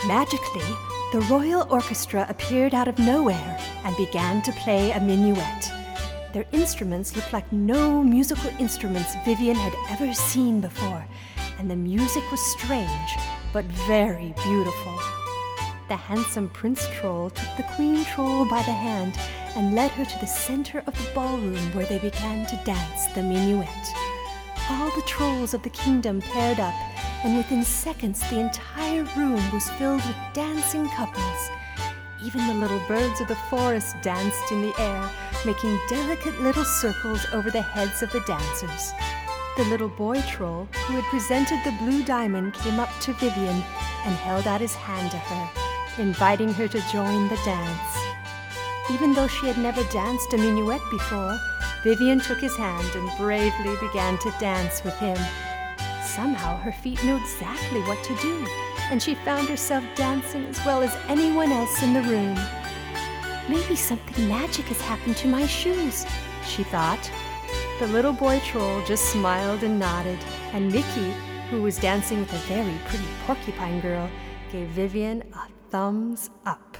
Magically, the royal orchestra appeared out of nowhere and began to play a minuet. Their instruments looked like no musical instruments Vivian had ever seen before, and the music was strange, but very beautiful. The handsome Prince Troll took the Queen Troll by the hand and led her to the center of the ballroom where they began to dance the minuet. All the trolls of the kingdom paired up, and within seconds the entire room was filled with dancing couples. Even the little birds of the forest danced in the air, making delicate little circles over the heads of the dancers. The little boy troll who had presented the blue diamond came up to Vivian and held out his hand to her, inviting her to join the dance. Even though she had never danced a minuet before, Vivian took his hand and bravely began to dance with him. Somehow her feet knew exactly what to do, and she found herself dancing as well as anyone else in the room. Maybe something magic has happened to my shoes, she thought. The little boy troll just smiled and nodded, and Mickey, who was dancing with a very pretty porcupine girl, gave Vivian a thumbs up.